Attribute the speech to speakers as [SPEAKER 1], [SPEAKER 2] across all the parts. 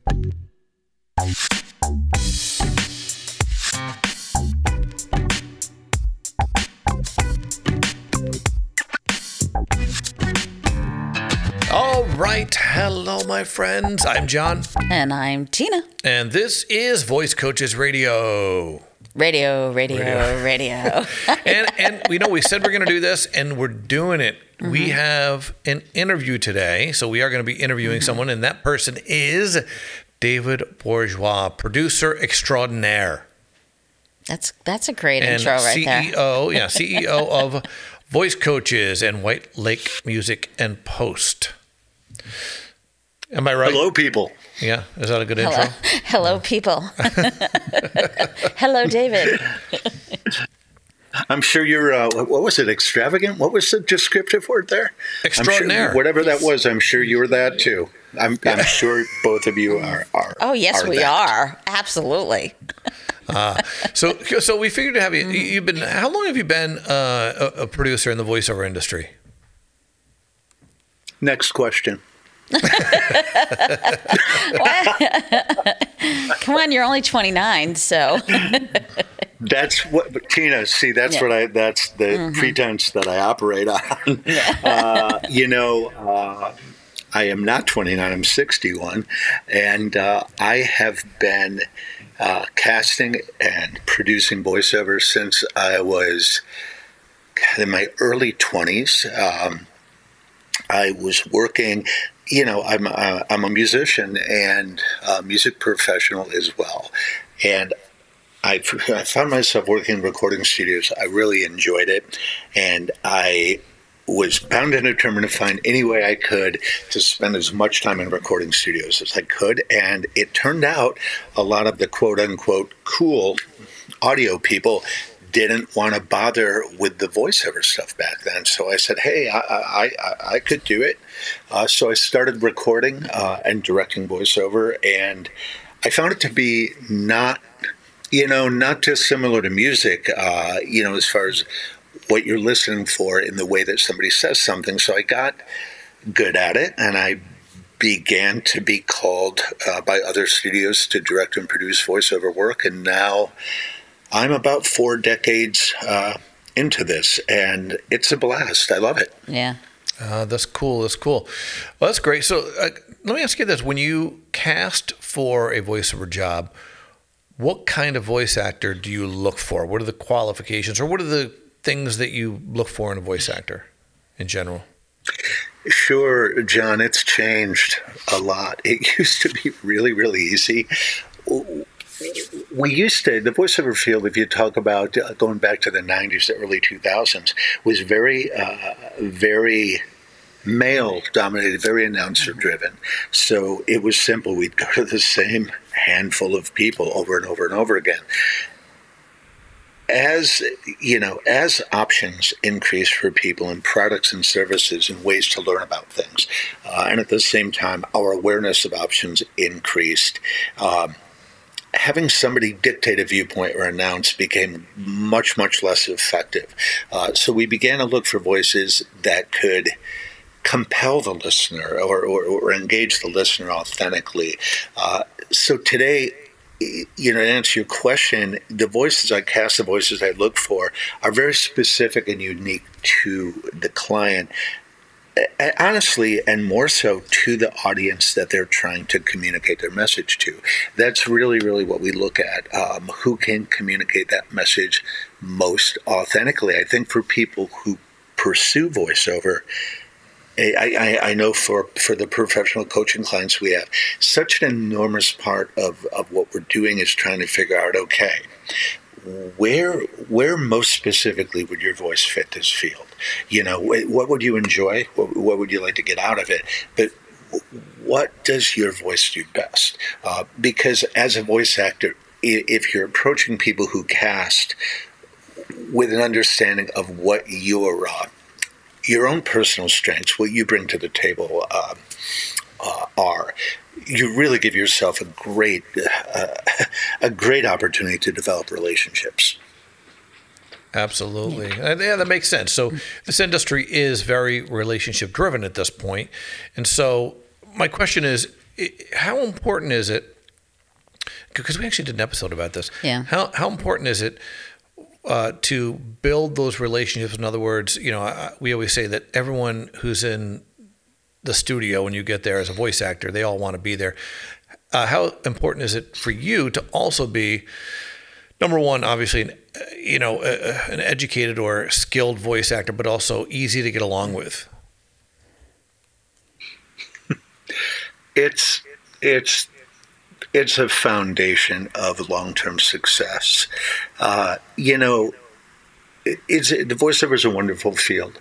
[SPEAKER 1] All right. Hello, my friends. I'm John.
[SPEAKER 2] And I'm Tina.
[SPEAKER 1] And this is Voice Coaches Radio.
[SPEAKER 2] Radio.
[SPEAKER 1] And we said we're going to do this, and we're doing it. Mm-hmm. We have an interview today, so we are going to be interviewing someone, and that person is David Bourgeois, producer extraordinaire.
[SPEAKER 2] That's a great intro right there.
[SPEAKER 1] CEO of Voice Coaches and White Lake Music and Post. Am I right?
[SPEAKER 3] Hello, people.
[SPEAKER 1] Yeah, is that a good intro?
[SPEAKER 2] Hello, people. Hello, David.
[SPEAKER 3] I'm sure you're, what was it, extravagant? What was the descriptive word there?
[SPEAKER 1] Extraordinaire.
[SPEAKER 3] Sure, whatever that was, I'm sure you were that too. I'm sure both of you are.
[SPEAKER 2] Oh, yes, we are. Absolutely.
[SPEAKER 1] So we figured to have you. How long have you been a producer in the voiceover industry?
[SPEAKER 3] Next question.
[SPEAKER 2] Come on, you're only 29, so.
[SPEAKER 3] That's what, Tina. See, that's the pretense that I operate on. I am not 29. I'm 61, and I have been casting and producing voiceovers since I was in my early 20s. I was working. I'm a musician and a music professional as well, and I found myself working in recording studios. I really enjoyed it, and I was bound and determined to find any way I could to spend as much time in recording studios as I could. And it turned out a lot of the quote-unquote cool audio people didn't want to bother with the voiceover stuff back then. So I said, hey, I could do it. So I started recording and directing voiceover, and I found it to be not dissimilar to music, as far as what you're listening for in the way that somebody says something. So I got good at it, and I began to be called by other studios to direct and produce voiceover work. And now I'm about 4 decades into this, and it's a blast. I love it.
[SPEAKER 2] Yeah.
[SPEAKER 1] That's cool. Well, that's great. So let me ask you this. When you cast for a voiceover job, what kind of voice actor do you look for? What are the qualifications, or what are the things that you look for in a voice actor in general?
[SPEAKER 3] Sure, John, it's changed a lot. It used to be really, really easy. The voiceover field, if you talk about going back to the 90s, the early 2000s, was very, very male-dominated, very announcer-driven. So it was simple. We'd go to the same handful of people over and over and over again. As options increase for people in products and services and ways to learn about things, and at the same time, our awareness of options increased, having somebody dictate a viewpoint or announce became much, much less effective. So we began to look for voices that could compel the listener or engage the listener authentically. So today, to answer your question, the voices I cast, the voices I look for are very specific and unique to the client. Honestly, and more so to the audience that they're trying to communicate their message to. That's really, really what we look at. Who can communicate that message most authentically? I think for people who pursue voiceover, I know for the professional coaching clients we have, such an enormous part of what we're doing is trying to figure out, okay, where most specifically would your voice fit this field? What would you enjoy? What would you like to get out of it? But what does your voice do best? Because as a voice actor, if you're approaching people who cast with an understanding of what your own personal strengths, what you bring to the table are, you really give yourself a great opportunity to develop relationships.
[SPEAKER 1] Absolutely. Yeah, that makes sense. So this industry is very relationship driven at this point. And so my question is, how important is it? Because we actually did an episode about this.
[SPEAKER 2] Yeah.
[SPEAKER 1] How important is it to build those relationships? In other words, we always say that everyone who's in the studio when you get there as a voice actor, they all want to be there. How important is it for you to also be, number one, obviously, an educated or skilled voice actor, but also easy to get along with?
[SPEAKER 3] It's a foundation of long-term success. The voiceover is a wonderful field.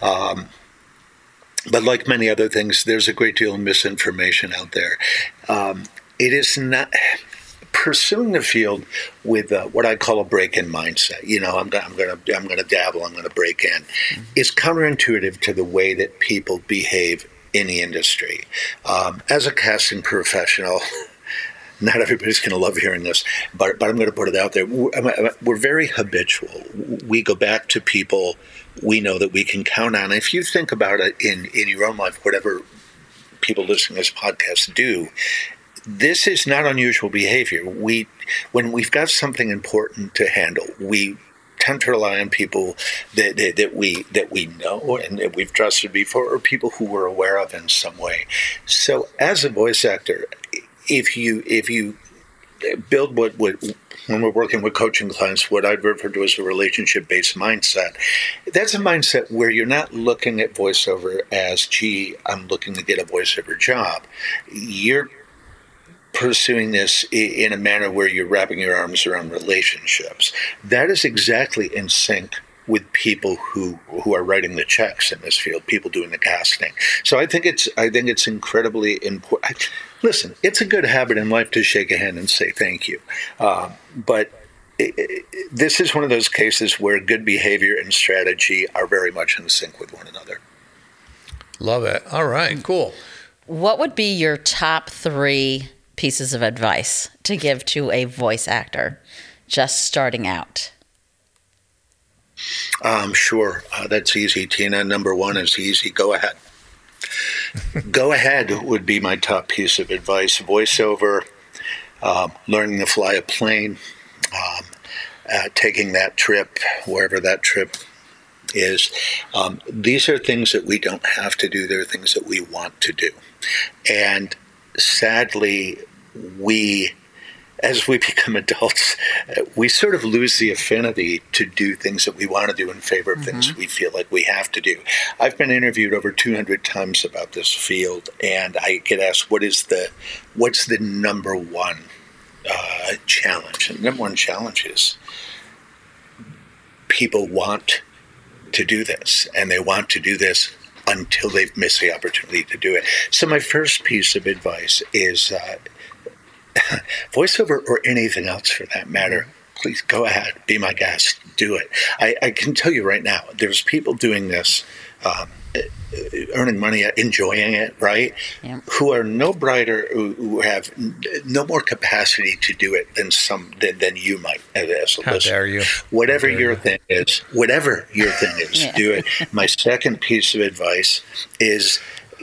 [SPEAKER 3] But like many other things, there's a great deal of misinformation out there. It is not pursuing the field with what I call a break-in mindset. I'm going to dabble. I'm going to break in. Is counterintuitive to the way that people behave in the industry. As a casting professional, not everybody's going to love hearing this, but I'm going to put it out there. We're very habitual. We go back to people we know that we can count on. If you think about it in your own life, whatever people listening to this podcast do, this is not unusual behavior. When we've got something important to handle, we tend to rely on people that we know and that we've trusted before, or people who we're aware of in some way. So, as a voice actor, if you build what when we're working with coaching clients, what I'd refer to as a relationship-based mindset, that's a mindset where you're not looking at voiceover as, gee, I'm looking to get a voiceover job. You're pursuing this in a manner where you're wrapping your arms around relationships. That is exactly in sync with people who are writing the checks in this field, people doing the casting. So I think it's incredibly important. Listen, it's a good habit in life to shake a hand and say thank you. But this is one of those cases where good behavior and strategy are very much in sync with one another.
[SPEAKER 1] Love it. All right, cool.
[SPEAKER 2] What would be your top 3 pieces of advice to give to a voice actor just starting out?
[SPEAKER 3] Sure. That's easy, Tina. Number 1 is easy. Go ahead. Go ahead would be my top piece of advice. Voiceover, learning to fly a plane, taking that trip, wherever that trip is. These are things that we don't have to do. They're things that we want to do. And sadly, as we become adults, we sort of lose the affinity to do things that we want to do in favor of things we feel like we have to do. I've been interviewed over 200 times about this field, and I get asked, what's the number one challenge? And the number one challenge is people want to do this, and they want to do this until they've missed the opportunity to do it. So my first piece of advice is voiceover, or anything else for that matter, please go ahead, be my guest, do it. I can tell you right now, there's people doing this, earning money, enjoying it, right?
[SPEAKER 2] Yeah.
[SPEAKER 3] Who are no brighter, who have no more capacity to do it than you might as a
[SPEAKER 1] How
[SPEAKER 3] listener.
[SPEAKER 1] dare you?
[SPEAKER 3] Whatever your thing is,
[SPEAKER 2] Yeah.
[SPEAKER 3] do it. My second piece of advice is,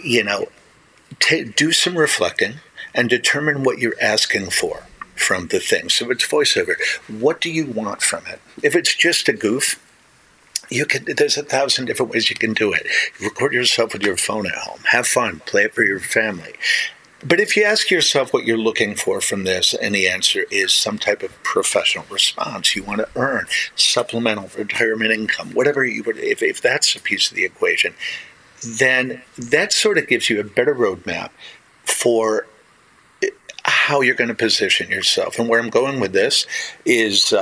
[SPEAKER 3] do some reflecting and determine what you're asking for from the thing. So it's voiceover. What do you want from it? If it's just a goof, there's 1,000 different ways you can do it. Record yourself with your phone at home. Have fun. Play it for your family. But if you ask yourself what you're looking for from this, and the answer is some type of professional response, you want to earn supplemental retirement income, whatever if that's a piece of the equation, then that sort of gives you a better roadmap for how you're going to position yourself. And where I'm going with this is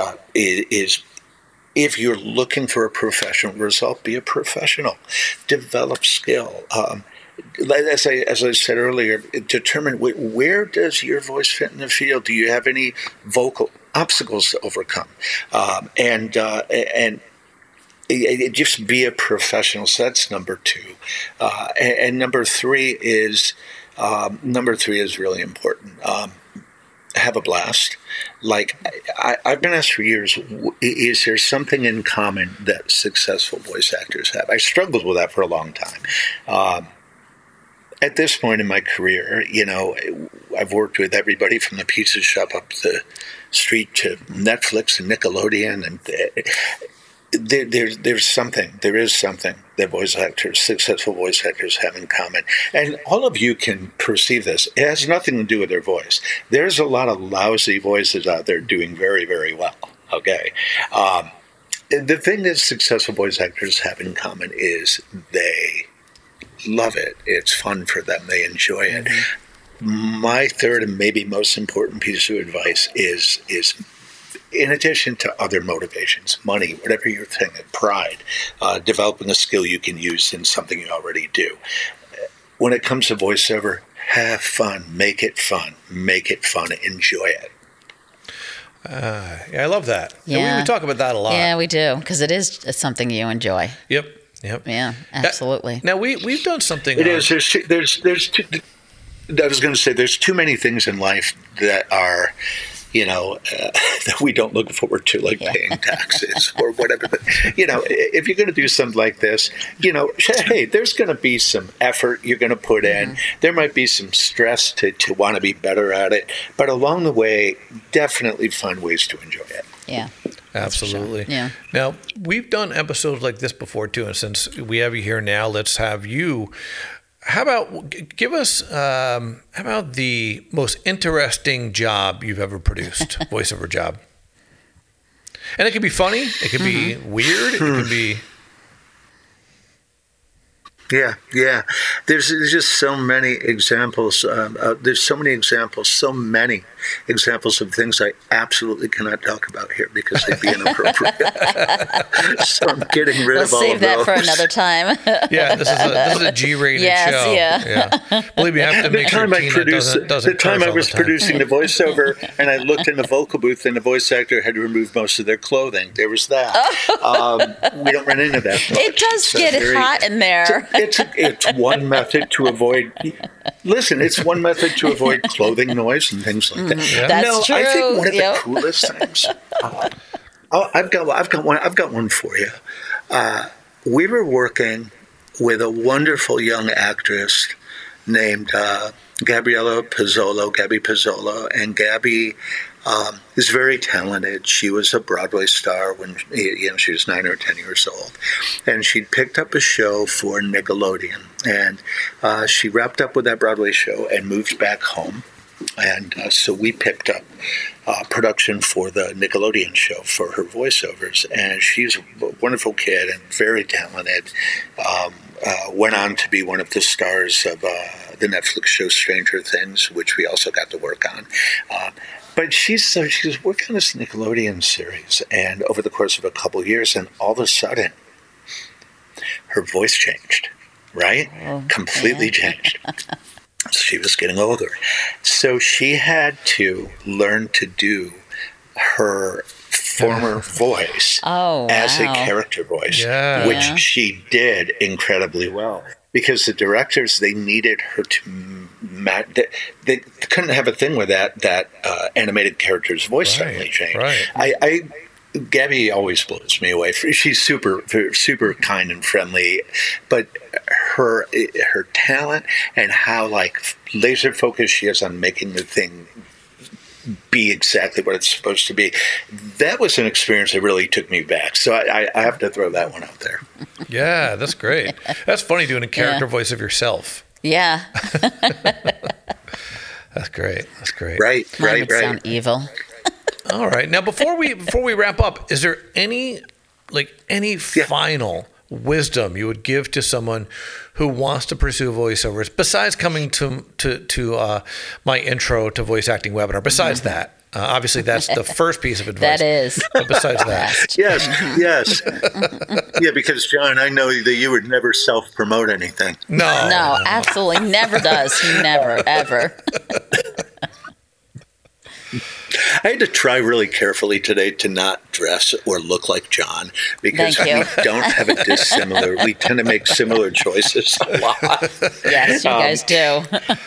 [SPEAKER 3] if you're looking for a professional result, be a professional. Develop skill. As I said earlier, determine where does your voice fit in the field. Do you have any vocal obstacles to overcome? And just be a professional. So that's number 2. And number 3 is really important. Have a blast. Like I've been asked for years, is there something in common that successful voice actors have? I struggled with that for a long time. at this point in my career, I've worked with everybody from the pizza shop up the street to Netflix and Nickelodeon, and there is something that successful voice actors have in common. And all of you can perceive this. It has nothing to do with their voice. There's a lot of lousy voices out there doing very, very well, okay? The thing that successful voice actors have in common is they love it. It's fun for them. They enjoy it. Mm-hmm. My third and maybe most important piece of advice is in addition to other motivations, money, whatever your thing, pride, developing a skill you can use in something you already do. When it comes to voiceover, have fun. Make it fun. Enjoy it.
[SPEAKER 1] Yeah, I love that.
[SPEAKER 2] Yeah.
[SPEAKER 1] We talk about that a lot.
[SPEAKER 2] Yeah, we do, because it's something you enjoy.
[SPEAKER 1] Yep.
[SPEAKER 2] Yeah, absolutely.
[SPEAKER 1] Now we've done something.
[SPEAKER 3] It is. There's two, I was going to say there's too many things in life that are, that we don't look forward to, like paying taxes or whatever. But, if you're going to do something like this, hey, there's going to be some effort you're going to put in. There might be some stress to want to be better at it. But along the way, definitely find ways to enjoy it.
[SPEAKER 2] Yeah.
[SPEAKER 1] Absolutely.
[SPEAKER 2] Sure. Yeah.
[SPEAKER 1] Now, we've done episodes like this before, too. And since we have you here now, let's have you. How about give us how about the most interesting job you've ever produced, voiceover job? And it could be funny. It could be weird. It could be...
[SPEAKER 3] Yeah. There's just so many examples. So many examples of things I absolutely cannot talk about here because they'd be inappropriate. So I'm getting rid of all of those.
[SPEAKER 2] We'll save that for another time.
[SPEAKER 1] Yeah, this is a G-rated show. Yeah. Believe me, I have to make sure Tina doesn't
[SPEAKER 3] the time I was producing the voiceover, and I looked in the vocal booth, and the voice actor had to remove most of their clothing. There was that. We don't run into that much.
[SPEAKER 2] It does get hot in there.
[SPEAKER 3] It's one method to avoid. Listen, it's one method to avoid clothing noise and things like that.
[SPEAKER 1] Yeah.
[SPEAKER 2] That's true.
[SPEAKER 3] I think one of the coolest things. I've got one for you. We were working with a wonderful young actress named Gabby Pizzolo, and Gabby is very talented. She was a Broadway star when she was 9 or 10 years old, and she'd picked up a show for Nickelodeon, and she wrapped up with that Broadway show and moved back home. And so we picked up production for the Nickelodeon show for her voiceovers, and she's a wonderful kid and very talented. Went on to be one of the stars of the Netflix show Stranger Things, which we also got to work on. But she was working on this Nickelodeon series, and over the course of a couple of years, and all of a sudden, her voice changed, right? Completely changed. She was getting older. So she had to learn to do her former voice as a character voice, which she did incredibly well. Because the directors, they needed her to they couldn't have a thing where that animated character's voice suddenly changed.
[SPEAKER 1] Right.
[SPEAKER 3] Gabby always blows me away. She's super, super kind and friendly, but her talent and how laser focused she is on making the thing be exactly what it's supposed to be. That was an experience that really took me back. So I have to throw that one out there.
[SPEAKER 1] Yeah, that's great. That's funny doing a character voice of yourself.
[SPEAKER 2] Yeah.
[SPEAKER 1] That's great.
[SPEAKER 3] Right.
[SPEAKER 2] Sound evil.
[SPEAKER 1] All right. Now, before we wrap up, is there any final wisdom you would give to someone who wants to pursue voiceovers besides coming to my intro to voice acting webinar? Besides that, obviously that's the first piece of advice.
[SPEAKER 2] That is.
[SPEAKER 1] But besides that,
[SPEAKER 3] yes. Yeah, because John, I know that you would never self-promote anything.
[SPEAKER 2] No, absolutely never does. He never, ever.
[SPEAKER 3] I had to try really carefully today to not dress or look like John because we don't have a dissimilar. We tend to make similar choices a lot.
[SPEAKER 2] Yes, you guys do.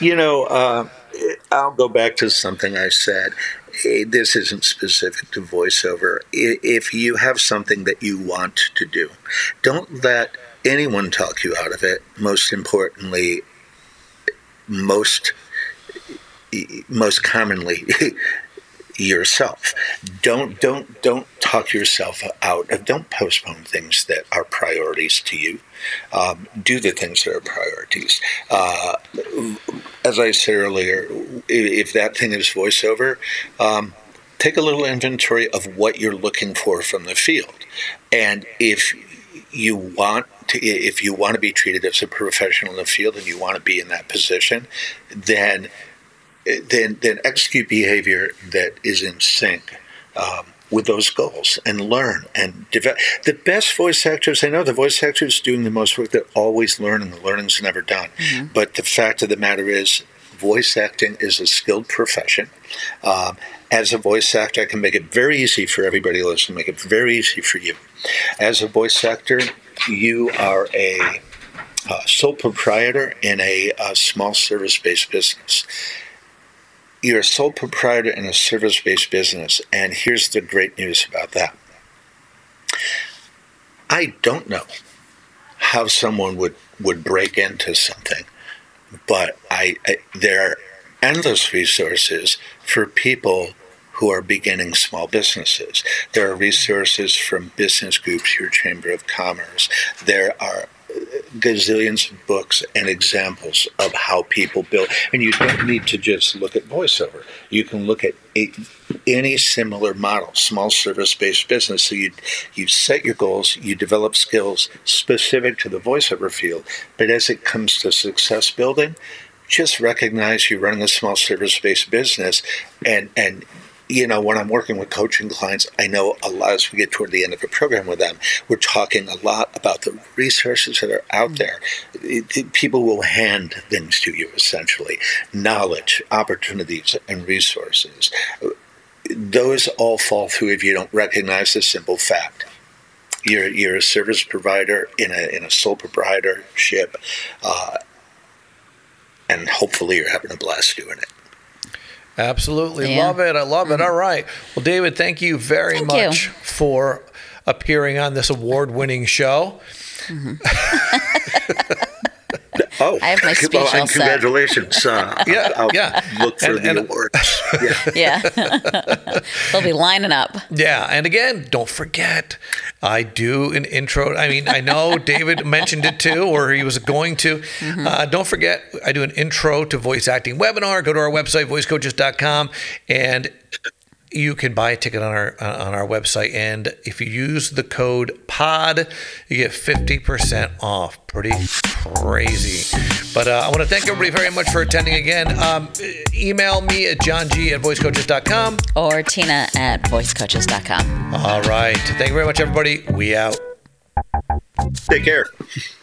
[SPEAKER 3] I'll go back to something I said. This isn't specific to voiceover. If you have something that you want to do, don't let anyone talk you out of it. Most importantly, most commonly yourself. Don't talk yourself out of. Don't postpone things that are priorities to you. Do the things that are priorities. As I said earlier, if that thing is voiceover, take a little inventory of what you're looking for from the field, and if you want to be treated as a professional in the field and you want to be in that position, then execute behavior that is in sync with those goals, and learn and develop. The best voice actors I know, the voice actors doing the most work, they're always learning. The learning's never done. Mm-hmm. But the fact of the matter is, voice acting is a skilled profession. As a voice actor, I can make it very easy for everybody listening, make it very easy for you. As a voice actor, you are a sole proprietor in a small service-based business. You're a sole proprietor in a service-based business, and here's the great news about that. I don't know how someone would break into something, but there are endless resources for people who are beginning small businesses. There are resources from business groups, your Chamber of Commerce. There are gazillions of books and examples of how people build. And you don't need to just look at voiceover. You can look at any similar model, small service-based business. So you set your goals, you develop skills specific to the voiceover field. But as it comes to success building, just recognize you're running a small service-based business, and when I'm working with coaching clients, I know a lot as we get toward the end of a program with them, we're talking a lot about the resources that are out there. People will hand things to you, essentially. Knowledge, opportunities, and resources. Those all fall through if you don't recognize the simple fact. You're a service provider in a sole proprietorship, and hopefully you're having a blast doing it.
[SPEAKER 1] Absolutely. Yeah. Love it. I love it. All right. Well, David, thank you very much for appearing on this award-winning show.
[SPEAKER 2] Mm-hmm.
[SPEAKER 3] Oh,
[SPEAKER 2] I have my speech all set.
[SPEAKER 3] Congratulations. I'll look for the awards.
[SPEAKER 2] Yeah. They'll be lining up.
[SPEAKER 1] Yeah. And again, don't forget, I do an intro. I mean, I know David mentioned it too, or he was going to. Mm-hmm. Don't forget, I do an intro to voice acting webinar. Go to our website, voicecoaches.com, and you can buy a ticket on our website, and if you use the code POD, you get 50% off. Pretty crazy. But I want to thank everybody very much for attending again. Email me at johng@voicecoaches.com
[SPEAKER 2] or tina@voicecoaches.com.
[SPEAKER 1] All right. Thank you very much, everybody. We out.
[SPEAKER 3] Take care.